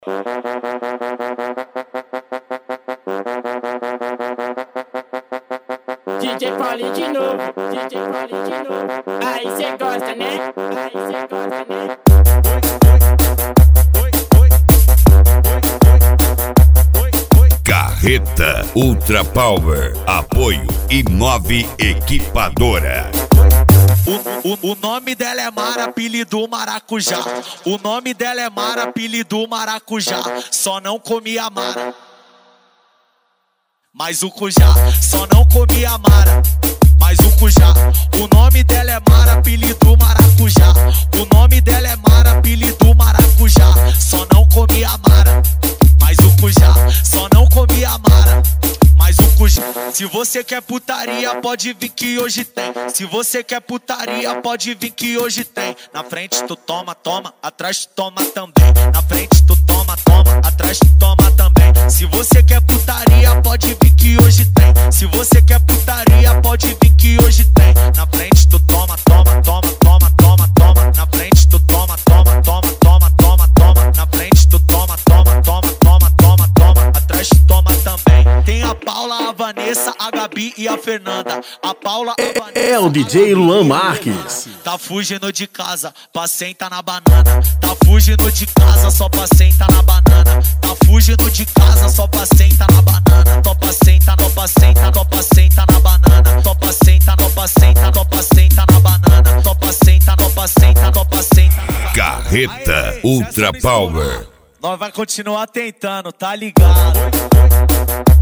DJ Paulinho de novo, DJ Paulinho de novo. Aí cê gosta, né? Aí cê gosta, né? Carreta Ultra Power, apoio Imove Equipadora. O nome dela é Mara, apelido Maracujá. O nome dela é Mara, apelido Maracujá. Só não comia Mara, mas o Cujá. Só não comia Mara, mas o Cujá. O nome dela é Mara, apelido Maracujá. O nome dela é Mara, apelido Maracujá. Só não comia Mara, mas o Cujá. Só não comia Mara, mas o Cujá. Se você quer putaria, pode vir que hoje tem. Se você quer putaria, pode vir que hoje tem. Na frente tu toma, toma, atrás tu toma também. Na frente tu toma, toma, atrás tu toma também. Se você quer putaria, pode vir que hoje tem. Se você quer putaria, pode vir que hoje tem. Na frente tu toma, toma, toma, toma, toma, toma. Na frente tu toma, toma, toma, toma, toma, toma. Na frente tu toma, toma, toma, toma, toma, toma. Atrás tu toma também. Tem a Paula, a Vanessa, a Gabi e a Fernanda. A Paula, a Vanessa, é o DJ Luan Marques. Tá fugindo de casa, pra sentar na banana. Tá fugindo de casa, só pra sentar na banana. Tá fugindo de casa, só pra sentar na banana. Topa senta, topa senta, topa senta na banana. Topa senta, topa senta, topa senta na banana. Topa senta, topa senta, topa senta. Carreta Ultra Power. Nós vai continuar tentando, tá ligado?